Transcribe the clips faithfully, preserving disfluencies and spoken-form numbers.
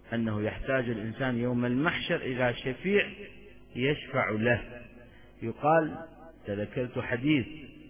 أنه يحتاج الإنسان يوم المحشر إلى شفيع يشفع له. يقال تذكرت حديث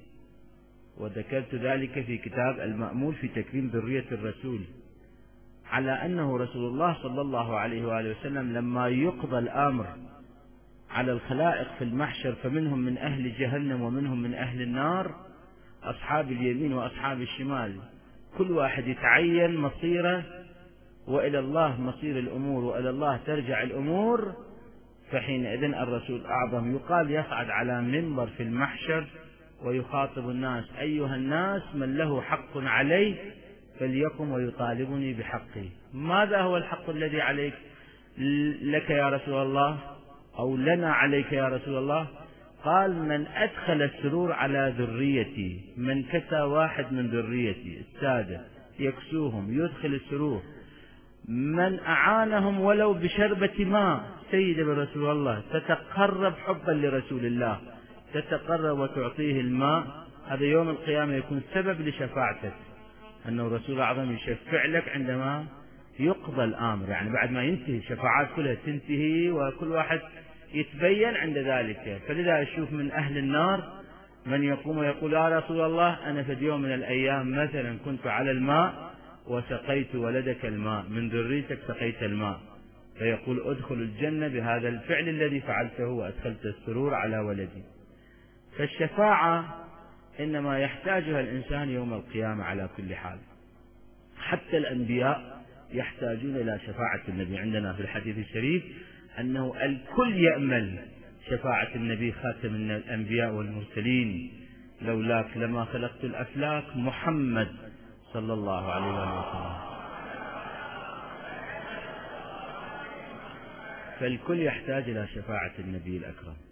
وذكرت ذلك في كتاب المأمول في تكريم ذرية الرسول، على أنه رسول الله صلى الله عليه وآله وسلم لما يقضى الأمر على الخلائق في المحشر، فمنهم من أهل جهنم ومنهم من أهل النار، أصحاب اليمين وأصحاب الشمال، كل واحد يتعين مصيره، وإلى الله مصير الأمور وإلى الله ترجع الأمور. فحينئذ الرسول الأعظم يقال يصعد على منبر في المحشر ويخاطب الناس: أيها الناس، من له حق علي فليقم ويطالبني بحقه. ماذا هو الحق الذي عليك لك يا رسول الله، أو لنا عليك يا رسول الله؟ قال: من أدخل السرور على ذريتي، من كسى واحد من ذريتي السادة يكسوهم يدخل السرور، من أعانهم ولو بشربة ماء. سيد رسول الله تتقرب حبا لرسول الله، تتقرب وتعطيه الماء، هذا يوم القيامة يكون سبب لشفاعتك، أنه الرسول الأعظم يشفع لك عندما يقضى الأمر، يعني بعد ما ينتهي الشفاعات كلها تنتهي وكل واحد يتبين عند ذلك. فلذا أشوف من أهل النار من يقوم ويقول: يا رسول الله، أنا في يوم من الأيام مثلا كنت على الماء وسقيت ولدك الماء، من ذريتك سقيت الماء، فيقول: ادخل الجنة بهذا الفعل الذي فعلته وأدخلت السرور على ولدي. فالشفاعة إنما يحتاجها الإنسان يوم القيامة على كل حال. حتى الأنبياء يحتاجون إلى شفاعة النبي. عندنا في الحديث الشريف أنه الكل يأمل شفاعة النبي خاتم الأنبياء والمرسلين: لولاك لما خلقت الأفلاك محمد صلى الله عليه وسلم. فالكل يحتاج إلى شفاعة النبي الأكرم.